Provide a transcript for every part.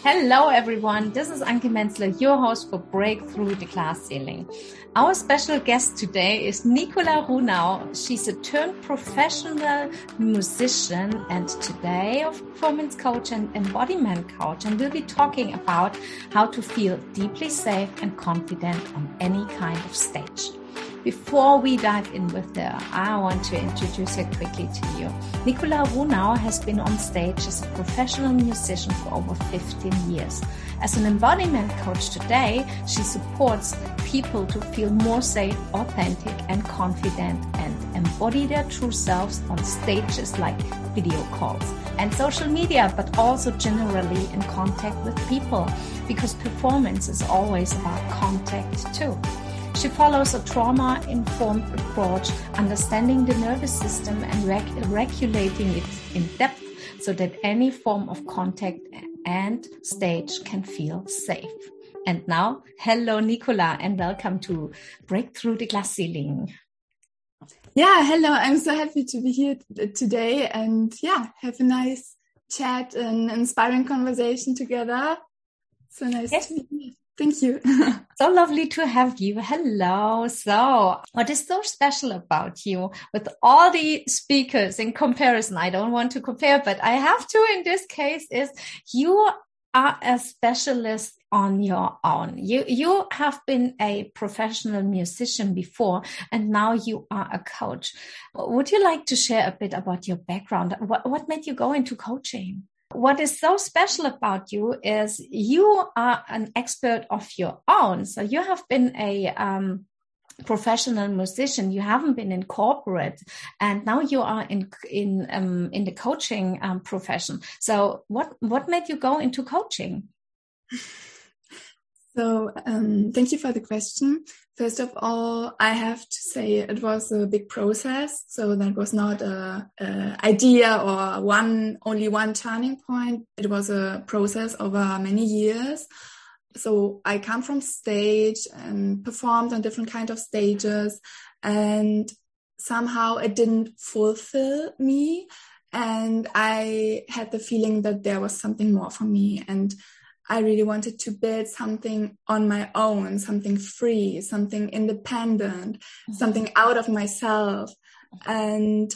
Hello everyone, this is Anke Menzler, your host for Breakthrough the Glass Ceiling. Our special guest today is Nicola Runau. She's a turned professional musician and today a performance coach and embodiment coach, and we'll be talking about how to feel deeply safe and confident on any kind of stage. Before we dive in with her, I want to introduce her quickly to you. Nicola Runau has been on stage as a professional musician for over 15 years. As an embodiment coach today, she supports people to feel more safe, authentic, and confident and embody their true selves on stages like video calls and social media, but also generally in contact with people, because performance is always about contact too. She follows a trauma-informed approach, understanding the nervous system and regulating it in depth so that any form of contact and stage can feel safe. And now, hello, Nicola, and welcome to Breakthrough the Glass Ceiling. Yeah, hello. I'm so happy to be here today and have a nice chat and inspiring conversation together. So nice to meet you. Thank you. So lovely to have you. Hello. So what is so special about you with all the speakers in comparison? I don't want to compare, but I have to in this case is you are a specialist on your own. You have been a professional musician before, and now you are a coach. Would you like to share a bit about your background? What made you go into coaching? What is so special about you is you are an expert of your own. So you have been a professional musician. You haven't been in corporate, and now you are in the coaching profession. So what made you go into coaching? So thank you for the question. First of all, I have to say it was a big process. So that was not a idea or only one turning point. It was a process over many years. So I come from stage and performed on different kind of stages, and somehow it didn't fulfill me. And I had the feeling that there was something more for me, and I really wanted to build something on my own, something free, something independent, something out of myself. And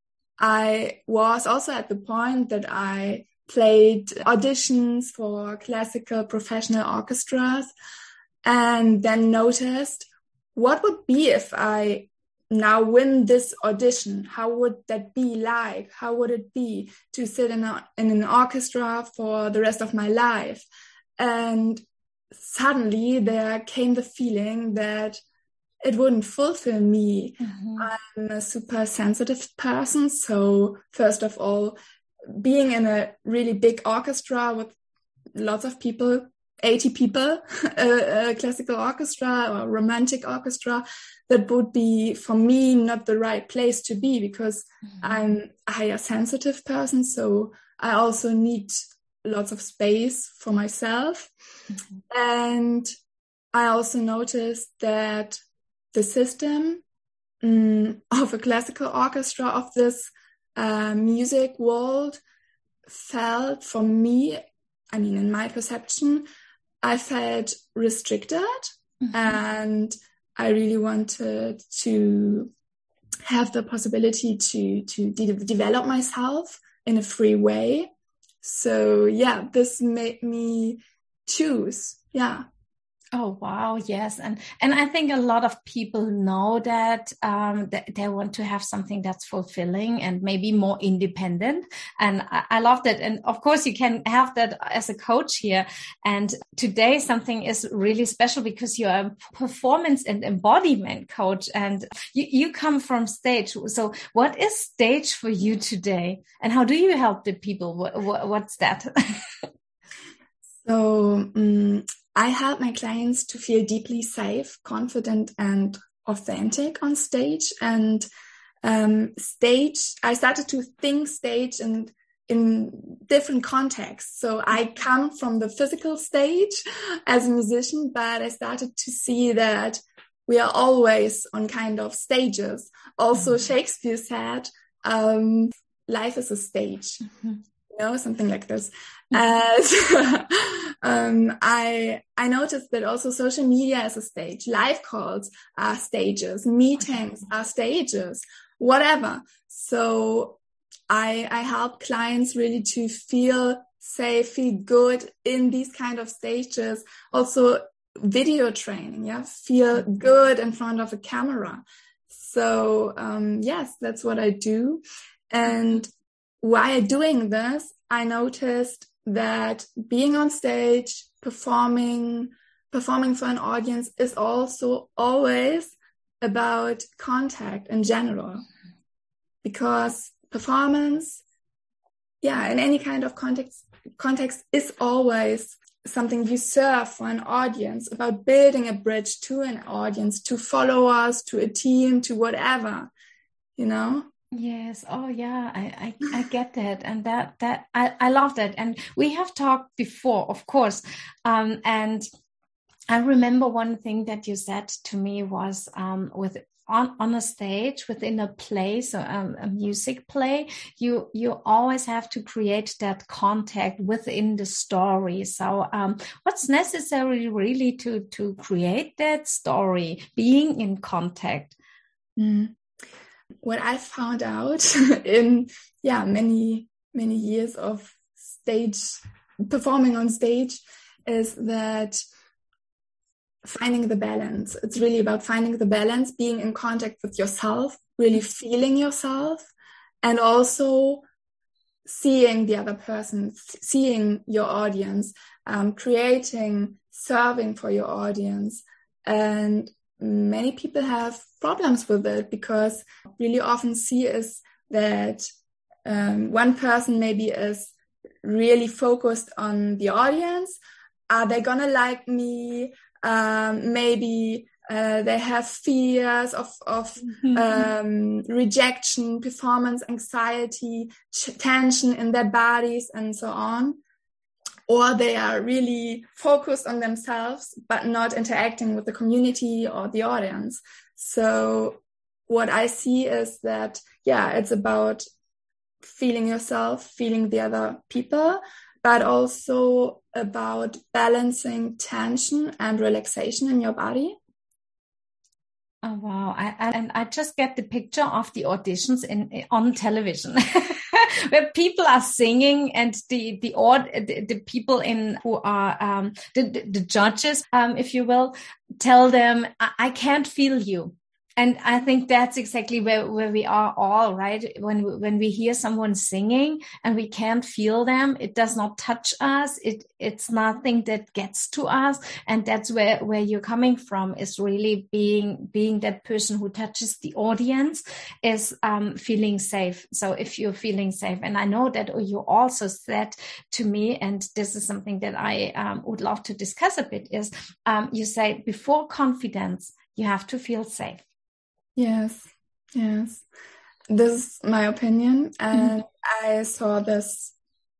I was also at the point that I played auditions for classical professional orchestras, and then noticed what would be if I now win this audition. How would that be like? How would it be to sit in an orchestra for the rest of my life? And suddenly there came the feeling that it wouldn't fulfill me. Mm-hmm. I'm a super sensitive person. So first of all, being in a really big orchestra with lots of people, 80 people, a classical orchestra or romantic orchestra, that would be for me not the right place to be, because I'm a higher sensitive person. So I also need lots of space for myself. And I also noticed that the system of a classical orchestra, of this music world, felt for me, I mean, in my perception, I felt restricted, and I really wanted to have the possibility to develop myself in a free way. So this made me choose. Oh, wow. Yes. And I think a lot of people know that they want to have something that's fulfilling and maybe more independent. And I love that. And of course, you can have that as a coach here. And today something is really special because you're a performance and embodiment coach, and you come from stage. So what is stage for you today? And how do you help the people? What's that? So, I help my clients to feel deeply safe, confident, and authentic on stage. And stage, I started to think stage in different contexts. So I come from the physical stage as a musician, but I started to see that we are always on kind of stages. Also, Shakespeare said, life is a stage, something like this. I noticed that also social media is a stage, live calls are stages, meetings are stages, whatever. So I help clients really to feel safe, feel good in these kind of stages. Also video training, feel good in front of a camera. So yes, that's what I do. And while doing this, I noticed that being on stage, performing for an audience is also always about contact in general. Because performance, in any kind of context is always something you serve for an audience, about building a bridge to an audience, to followers, to a team, to whatever, Yes. Oh, yeah. I get that, and that I love that. And we have talked before, of course. And I remember one thing that you said to me was on a stage within a play, so a music play, you always have to create that contact within the story. So what's necessary really to create that story, being in contact? What I found out in many years of performing on stage is that finding the balance. It's really about finding the balance, being in contact with yourself, really feeling yourself, and also seeing the other person, seeing your audience, serving for your audience. And many people have problems with it, because really often see is that one person maybe is really focused on the audience. Are they gonna like me? Maybe they have fears of rejection, performance anxiety, tension in their bodies, and so on. Or they are really focused on themselves, but not interacting with the community or the audience. So what I see is that, it's about feeling yourself, feeling the other people, but also about balancing tension and relaxation in your body. Oh, wow. I just get the picture of the auditions on television where people are singing, and the people who are the judges, if you will, tell them, I can't feel you. And I think that's exactly where we are all, right? When we hear someone singing and we can't feel them, it does not touch us. It's nothing that gets to us. And that's where you're coming from, is really being that person who touches the audience, is feeling safe. So if you're feeling safe, and I know that you also said to me, and this is something that I would love to discuss a bit, is you say before confidence, you have to feel safe. Yes. This is my opinion. And I saw this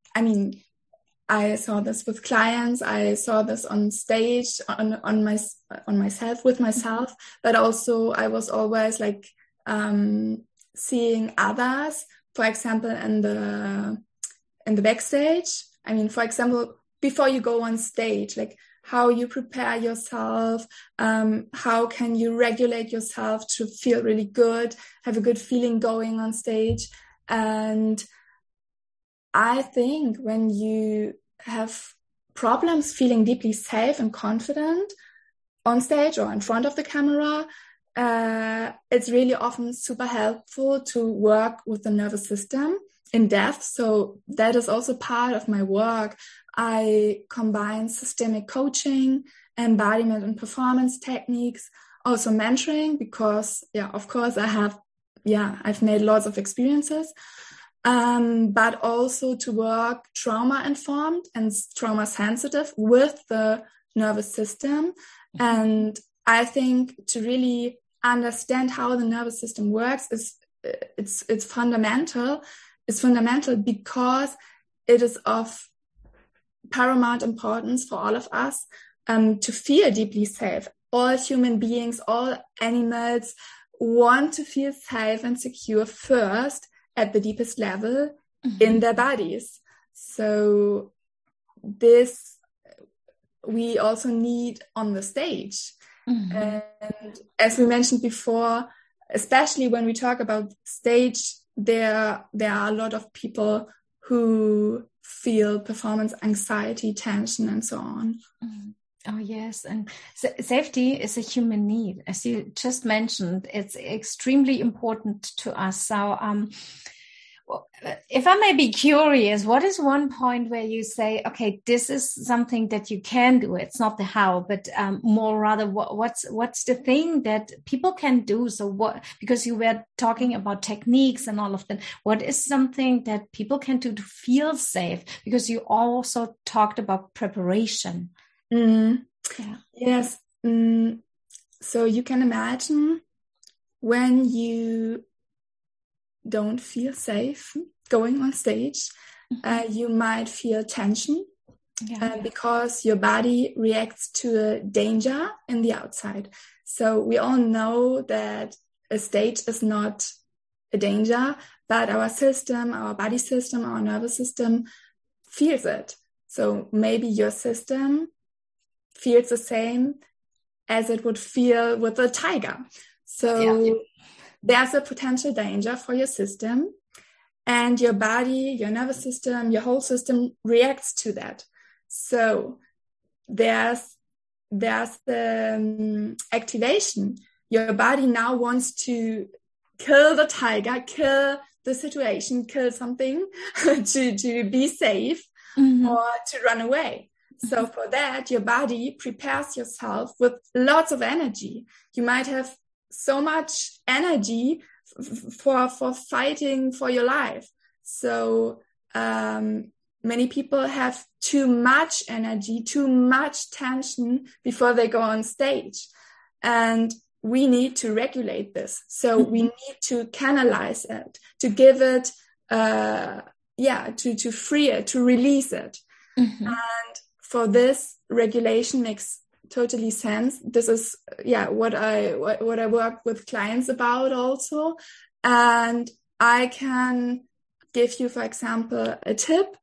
with clients. I saw this on stage, on myself, with myself, but also I was always like seeing others, for example, in the backstage. For example, before you go on stage, like how you prepare yourself, how can you regulate yourself to feel really good, have a good feeling going on stage. And I think when you have problems feeling deeply safe and confident on stage or in front of the camera, it's really often super helpful to work with the nervous system in depth. So that is also part of my work. I combine systemic coaching, embodiment and performance techniques, also mentoring, because of course I've made lots of experiences, but also to work trauma informed and trauma sensitive with the nervous system. And I think to really understand how the nervous system works it's fundamental. It's fundamental because it is of paramount importance for all of us to feel deeply safe. All human beings, all animals want to feel safe and secure first at the deepest level in their bodies. So this we also need on the stage. And as we mentioned before, especially when we talk about stage, there are a lot of people who feel performance anxiety, tension, and so on. Oh, yes. And safety is a human need. As you just mentioned, it's extremely important to us. So if I may be curious, what is one point where you say, okay, this is something that you can do? It's not the how, but more rather what's the thing that people can do? So because you were talking about techniques and all of that, what is something that people can do to feel safe? Because you also talked about preparation. Yeah. Yes. So you can imagine when you don't feel safe going on stage, you might feel tension because your body reacts to a danger in the outside. So we all know that a stage is not a danger, but our system, our body system, our nervous system feels it. So maybe your system feels the same as it would feel with a tiger. So there's a potential danger for your system, and your body, your nervous system, your whole system reacts to that. So there's the activation. Your body now wants to kill the tiger, kill the situation, kill something to be safe or to run away. So for that, your body prepares yourself with lots of energy. You might have so much energy for fighting for your life. So many people have too much energy, too much tension before they go on stage. And we need to regulate this. So we need to canalize it, to give it, to free it, to release it. And for this, regulation makes totally sense. This is what I work with clients about also. And I can give you, for example, a tip.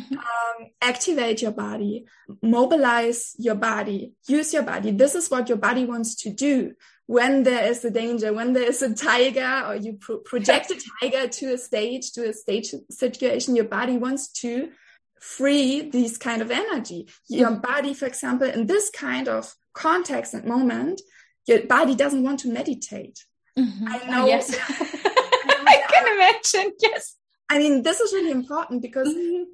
Activate your body, mobilize your body, use your body. This is what your body wants to do when there is a danger, when there is a tiger, or you project a tiger to a stage situation. Your body wants to free these kind of energy. Your body, for example, in this kind of context and moment, your body doesn't want to meditate. I know. Yes. I can imagine. Yes. I mean, this is really important because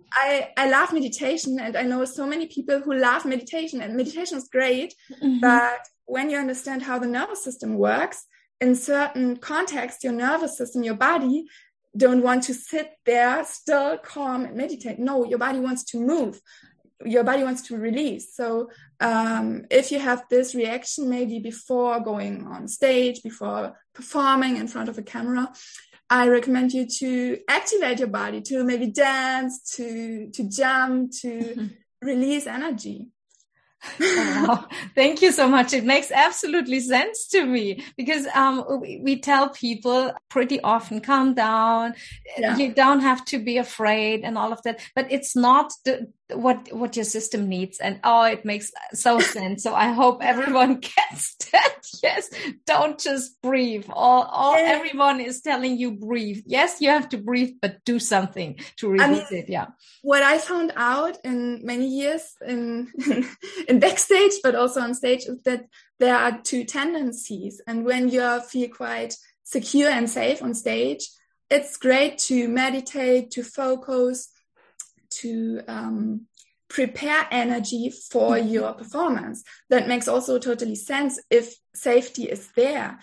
I love meditation, and I know so many people who love meditation, and meditation is great. But when you understand how the nervous system works, in certain contexts, your nervous system, your body don't want to sit there still calm and meditate. No, your body wants to move. Your body wants to release. So if you have this reaction maybe before going on stage, before performing in front of a camera, I recommend you to activate your body, to maybe dance, to jump, to release energy. Wow. Thank you so much. It makes absolutely sense to me because we tell people pretty often, calm down. Yeah. You don't have to be afraid and all of that, but it's not what your system needs. And it makes so sense. So I hope everyone gets that. Yes, don't just breathe. Everyone is telling you breathe. Yes, you have to breathe, but do something to release it. Yeah. What I found out in many years in backstage, but also on stage, is that there are two tendencies. And when you feel quite secure and safe on stage, it's great to meditate, to focus, to prepare energy for your performance. That makes also totally sense if safety is there.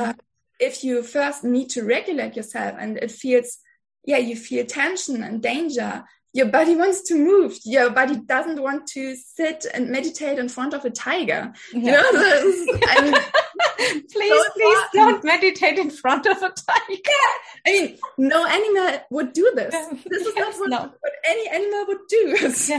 If you first need to regulate yourself and it feels, you feel tension and danger, your body wants to move. Your body doesn't want to sit and meditate in front of a tiger. Yeah. You know, please don't meditate in front of a tiger. Yeah. I mean, no animal would do this. This is not what any animal would do. Yes.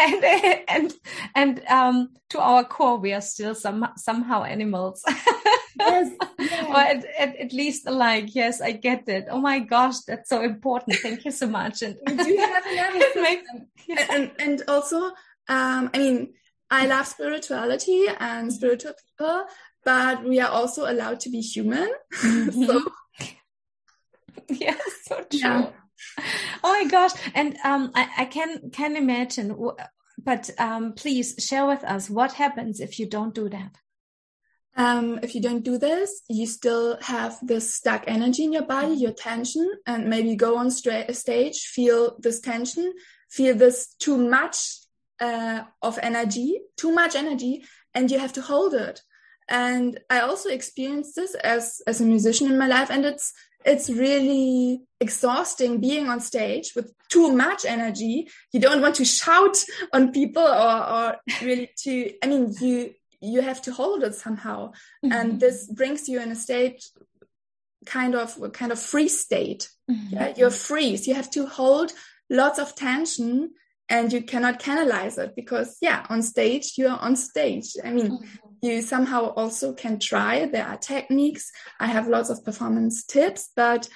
And to our core, we are still somehow animals. Yes. Yes. Or at least like, yes, I get it. Oh my gosh, that's so important. Thank you so much. And we do have a nervous system. And also, I mean, I love spirituality and spiritual people, but we are also allowed to be human. So, yes, so true. Yeah. Oh my gosh. And I can imagine, but please share with us what happens if you don't do that. If you don't do this, you still have this stuck energy in your body, your tension, and maybe go on stage, feel this tension, feel this too much of energy, and you have to hold it. And I also experienced this as a musician in my life, and it's really exhausting being on stage with too much energy. You don't want to shout on people or really you have to hold it somehow. Mm-hmm. And this brings you in a state, kind of free state. Mm-hmm. Yeah, you're free. So you have to hold lots of tension and you cannot canalize it because on stage, you're on stage. I mean, mm-hmm. you somehow also can try. There are techniques. I have lots of performance tips, but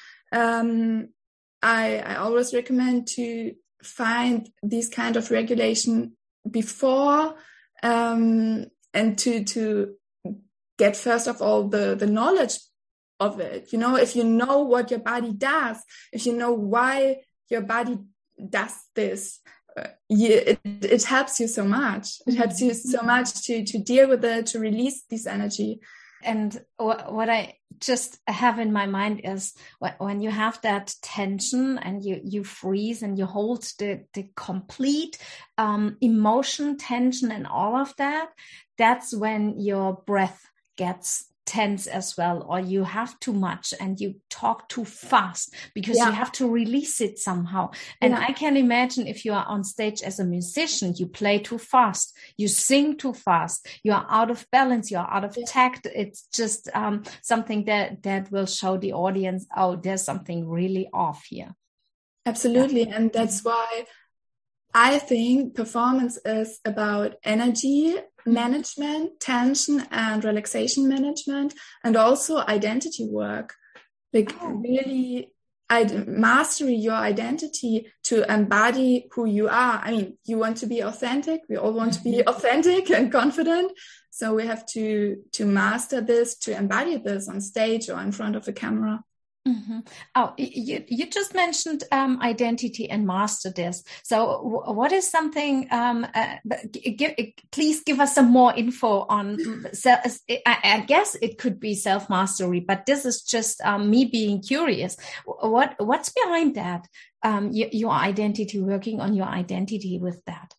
I always recommend to find these kind of regulation before, and to get, first of all, the knowledge of it. You know, if you know what your body does, if you know why your body does this, it helps you so much. It helps you so much to deal with it, to release this energy. And what I just have in my mind is when you have that tension and you freeze and you hold the complete emotion, tension and all of that, that's when your breath gets tense as well, or you have too much and you talk too fast because you have to release it somehow. And I can imagine if you are on stage as a musician, you play too fast, you sing too fast, you are out of balance, you are out of tact. It's just something that will show the audience, oh, there's something really off here. Absolutely. Yeah. And that's why I think performance is about energy management, tension and relaxation management, and also identity work. Like really mastery your identity to embody who you are. I mean, you want to be authentic. We all want to be authentic and confident. So we have to master this, to embody this on stage or in front of a camera. Mm-hmm. Oh, you just mentioned identity and master this. So what is something, please give us some more info on, I guess it could be self-mastery, but this is just me being curious. What's behind that? Your identity, working on your identity with that?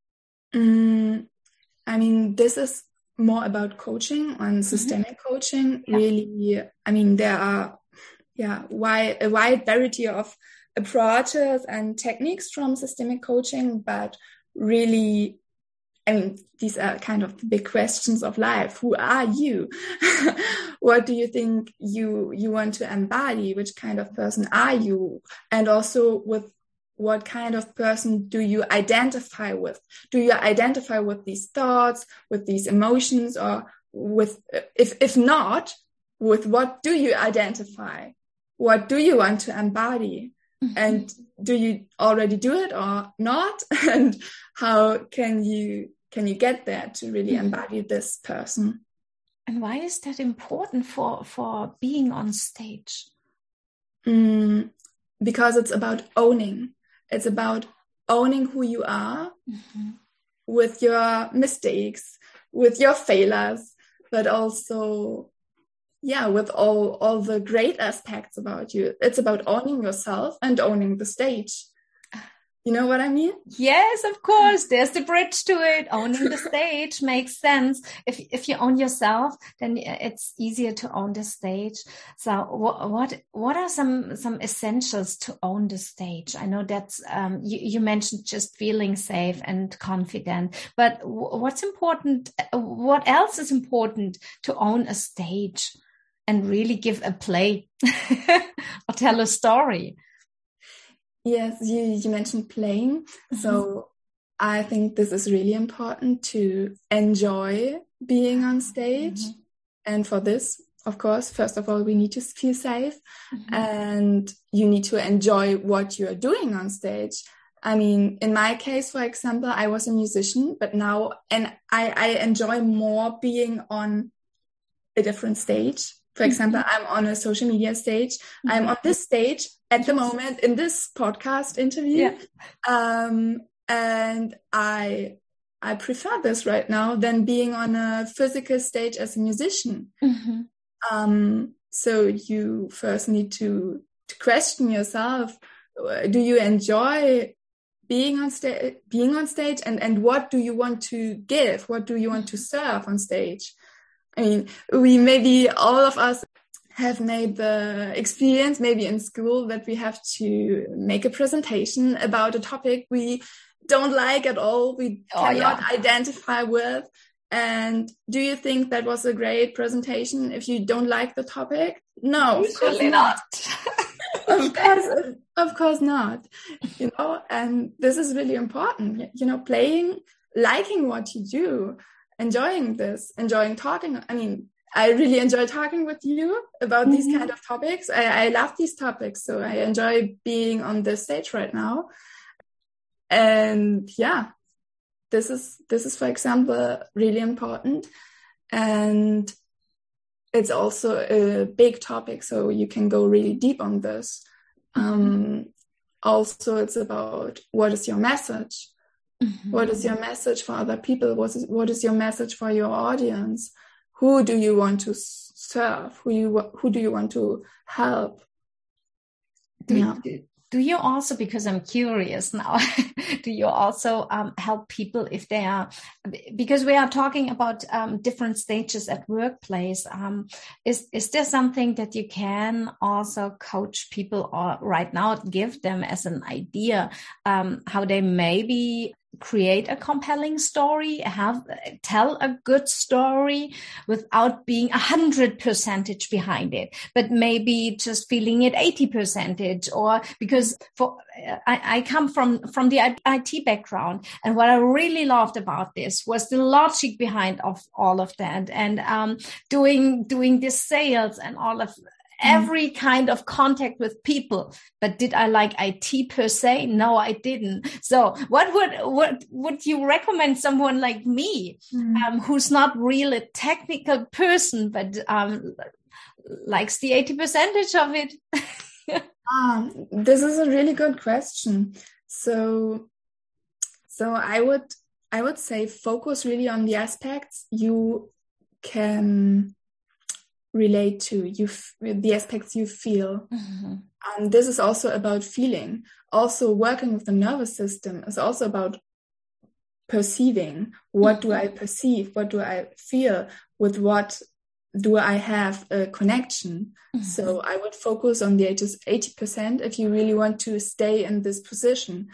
I mean, this is more about coaching and systemic coaching. Yeah. Really, I mean, there are a wide variety of approaches and techniques from systemic coaching, but really, I mean, these are kind of the big questions of life. Who are you? What do you think you want to embody? Which kind of person are you? And also with what kind of person do you identify with? Do you identify with these thoughts, with these emotions, or with, if not, with what do you identify? What do you want to embody? Mm-hmm. And do you already do it or not? And how can you get there to really embody this person? And why is that important for being on stage? Because it's about owning. It's about owning who you are, with your mistakes, with your failures, but also with all the great aspects about you. It's about owning yourself and owning the stage. You know what I mean? Yes, of course. There's the bridge to it. Owning the stage makes sense. If you own yourself, then it's easier to own the stage. So what are some essentials to own the stage? I know that's you mentioned just feeling safe and confident, but what's important? What else is important to own a stage and really give a play or tell a story? Yes, you mentioned playing. Mm-hmm. So I think this is really important to enjoy being on stage. Mm-hmm. And for this, of course. First of all, we need to feel safe, and you need to enjoy what you are doing on stage. I mean, in my case, for example, I was a musician, but now, and I enjoy more being on a different stage. For example, I'm on a social media stage. I'm on this stage at the moment in this podcast interview. And I prefer this right now than being on a physical stage as a musician. So you first need to question yourself. Do you enjoy being on stage, and what do you want to give? What do you want to serve on stage? I mean, maybe all of us have made the experience, maybe in school, that we have to make a presentation about a topic we don't like at all, we cannot identify with. And do you think that was a great presentation if you don't like the topic? No, usually not. Of course not. You know, and this is really important. You know, playing, liking what you do, enjoying talking. I mean, I really enjoy talking with you about these kind of topics. I love these topics, so I enjoy being on this stage right now. And yeah, this is, for example, really important. And it's also a big topic, so you can go really deep on this. Also, it's about what is your message? What is your message for other people? What is your message for your audience? Who do you want to serve? Who do you want to help? Do you also, because I'm curious now, do you also help people if they are, because we are talking about different stages at workplace, is there something that you can also coach people or right now give them as an idea how they maybe create a compelling story, tell a good story without being 100% behind it, but maybe just feeling it 80%, or because I come from the IT background, and what I really loved about this was the logic behind of all of that, and doing the sales and all of every kind of contact with people. But did I like IT per se? No, I didn't. So what would you recommend someone like me, who's not really a technical person, but likes the 80% of it? This is a really good question. So I would say focus really on the aspects you can relate to, the aspects you feel. This is also about feeling. Also, working with the nervous system is also about perceiving. What do I perceive? What do I feel? With what do I have a connection? So I would focus on the 80% if you really want to stay in this position.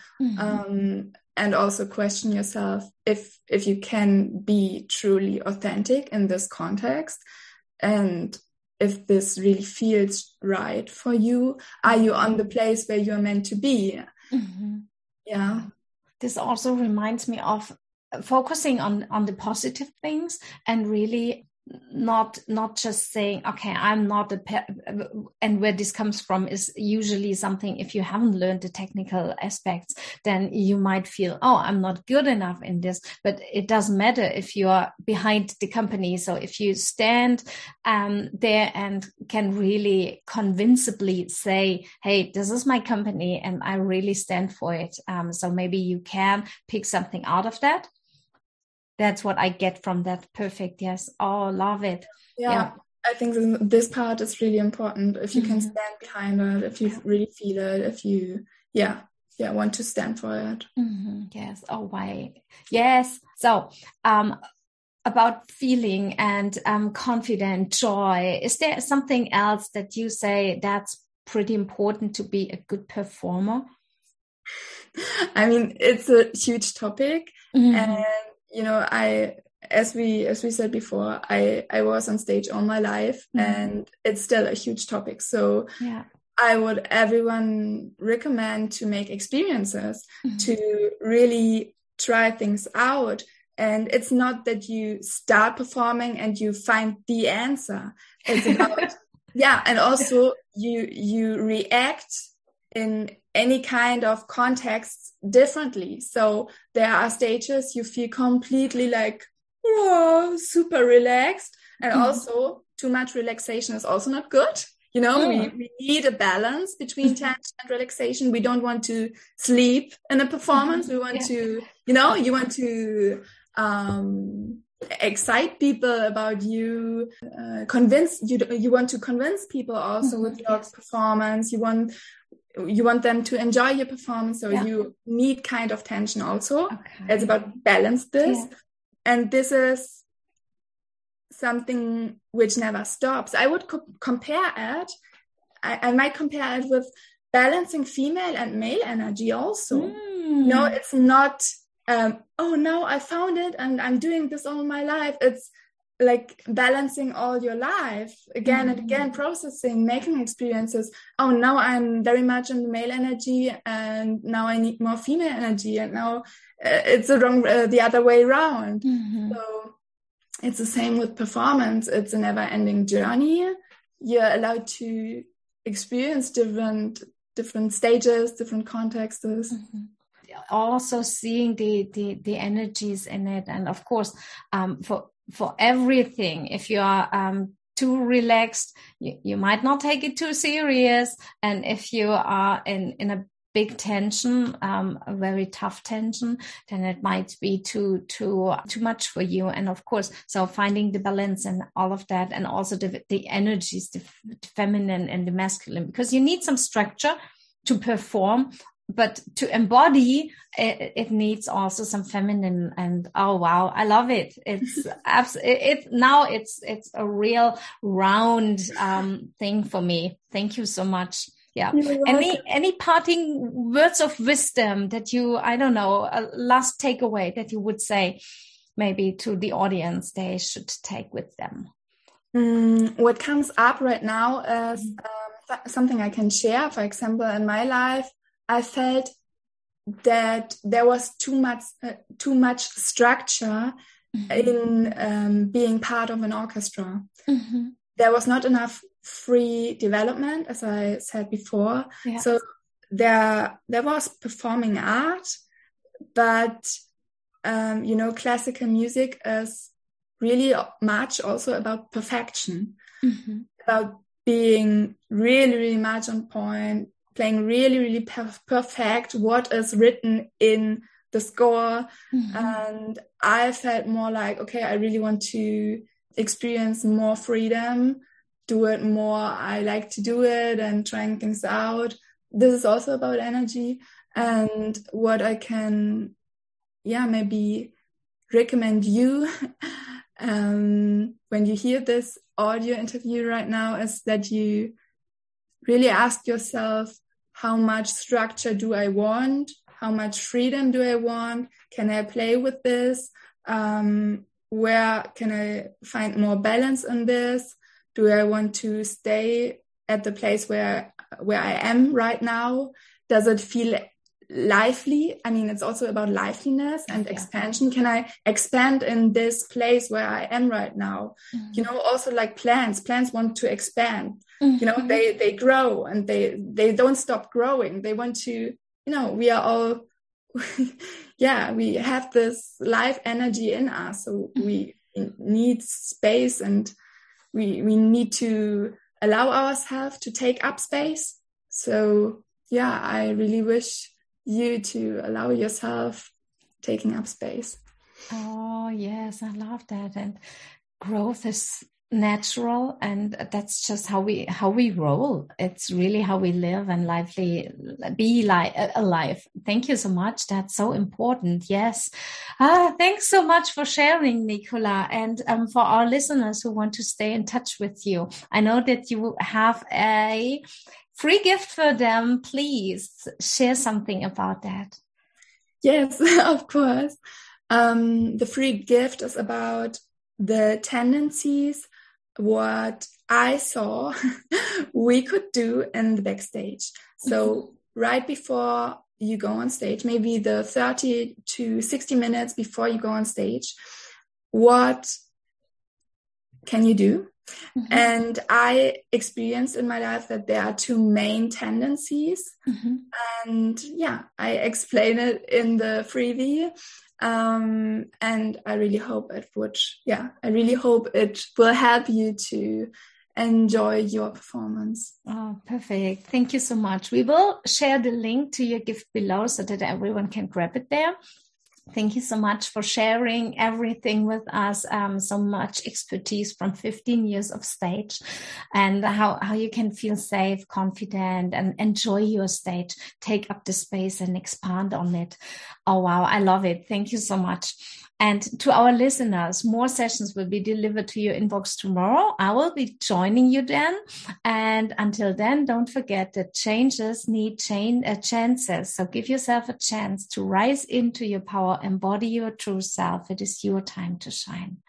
And also question yourself if you can be truly authentic in this context. And if this really feels right for you, are you on the place where you're meant to be? Yeah. This also reminds me of focusing on the positive things and really not just saying, okay, I'm not and where this comes from is usually something, if you haven't learned the technical aspects, then you might feel, oh, I'm not good enough in this, but it doesn't matter if you are behind the company. So if you stand there and can really convincingly say, hey, this is my company and I really stand for it. So maybe you can pick something out of that. That's what I get from that. Perfect. Yes. Oh, love it. Yeah. I think this part is really important. If you can stand behind it, if you really feel it, if you, want to stand for it. Yes. Oh, why? Yes. So, about feeling and confident, joy, is there something else that you say that's pretty important to be a good performer? I mean, it's a huge topic, and you know, as we said before, I was on stage all my life, and it's still a huge topic. So I would everyone recommend to make experiences, to really try things out, And it's not that you start performing and you find the answer. It's about, and also you react in any kind of context differently. So there are stages you feel completely like, whoa, super relaxed. And also too much relaxation is also not good. We need a balance between tension and relaxation. We don't want to sleep in a performance. We want to, you want to excite people about you, you want to convince people also with your performance. You want them to enjoy your performance. So you need kind of tension also. It's about balance this. And this is something which never stops. I would compare it. I might compare it with balancing female and male energy also. It's not, now I found it and I'm doing this all my life. It's like balancing all your life again and again, processing, making experiences. Oh, now I'm very much in the male energy and now I need more female energy. And now it's the other way around. So it's the same with performance. It's a never-ending journey. You're allowed to experience different stages, different contexts. Also seeing the energies in it, and of course, for everything, if you are too relaxed, you might not take it too serious, and if you are in a big tension, a very tough tension, then it might be too much for you. And of course, so finding the balance and all of that, and also the energies, the feminine and the masculine, because you need some structure to perform, but to embody it needs also some feminine. And oh wow, I love it. It's it's a real round thing for me. Thank you so much. Yeah. Any parting words of wisdom that you, I don't know, a last takeaway that you would say maybe to the audience they should take with them? What comes up right now is something I can share. For example, in my life, I felt that there was too much structure in being part of an orchestra. There was not enough free development, as I said before. So there was performing art, but classical music is really much also about perfection, about being really, really much on point, playing really, really perfect what is written in the score. And I felt more like, okay, I really want to experience more freedom, do it more. I like to do it and trying things out. This is also about energy. And what I can, maybe recommend you when you hear this audio interview right now is that you really ask yourself, how much structure do I want? How much freedom do I want? Can I play with this? Where can I find more balance in this? Do I want to stay at the place where I am right now? Does it feel lively? I mean, it's also about liveliness and expansion. Can I expand in this place where I am right now? Also like plants want to expand. They grow and they don't stop growing. They want to, we are all, we have this life energy in us. So we need space and we need to allow ourselves to take up space. So I really wish you to allow yourself taking up space. Oh yes, I love that. And growth is natural, and that's just how we roll. It's really how we live and be alive. Thank you so much. That's so important. Yes. Thanks so much for sharing, Nicola. And for our listeners who want to stay in touch with you, I know that you have a free gift for them. Please share something about that. Yes, of course. The free gift is about the tendencies, what I saw we could do in the backstage. So right before you go on stage, maybe the 30 to 60 minutes before you go on stage, what can you do? Mm-hmm. And I experienced in my life that there are two main tendencies. Mm-hmm. And yeah, I explain it in the freebie. And I really hope it will help you to enjoy your performance. Oh, perfect. Thank you so much. We will share the link to your gift below so that everyone can grab it there. Thank you so much for sharing everything with us. So much expertise from 15 years of stage, and how you can feel safe, confident, and enjoy your stage, take up the space and expand on it. Oh, wow. I love it. Thank you so much. And to our listeners, more sessions will be delivered to your inbox tomorrow. I will be joining you then. And until then, don't forget that changes need chances. So give yourself a chance to rise into your power, embody your true self. It is your time to shine.